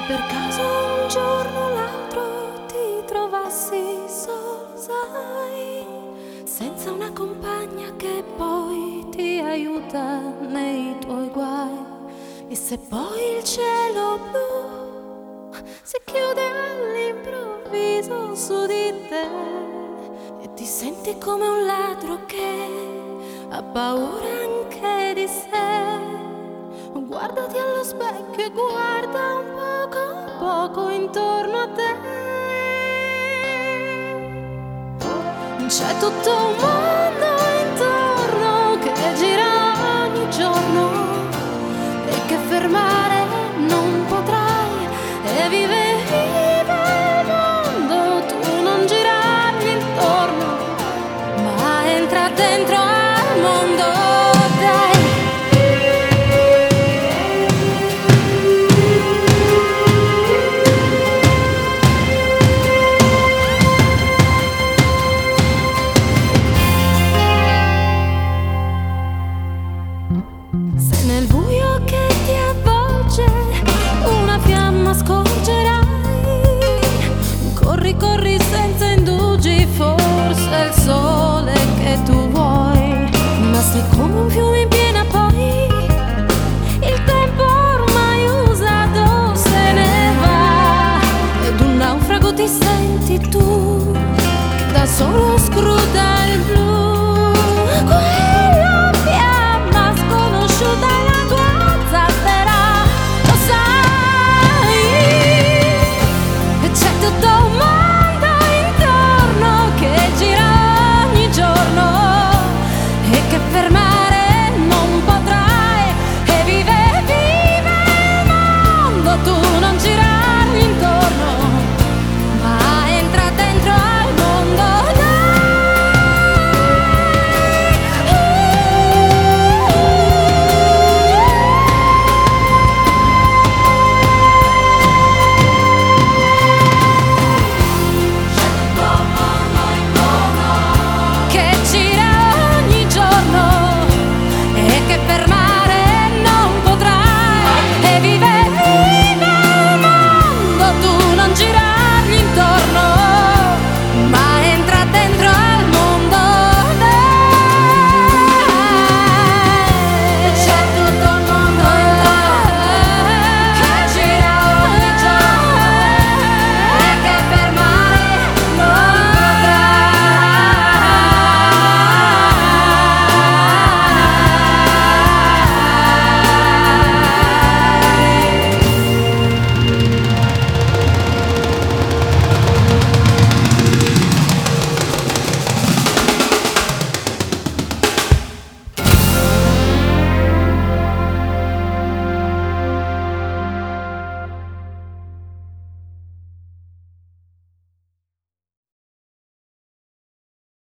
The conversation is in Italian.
per caso un giorno o l'altro ti trovassi solo, sai, senza una compagna che poi ti aiuta nei tuoi guai, e se poi il cielo blu si chiude all'improvviso su di te e ti senti come un ladro che ha paura anche di sé, guardati allo specchio e guarda un poco intorno a te. C'è tutto un mondo intorno che gira ogni giorno e che fermare non potrai, e vive il mondo, tu non girargli intorno, ma entra dentro al mondo, dai. Se nel buio che ti avvolge una fiamma scorgerai, corri, corri senza indugi, forse è il sole che tu vuoi, ma sei come un fiume in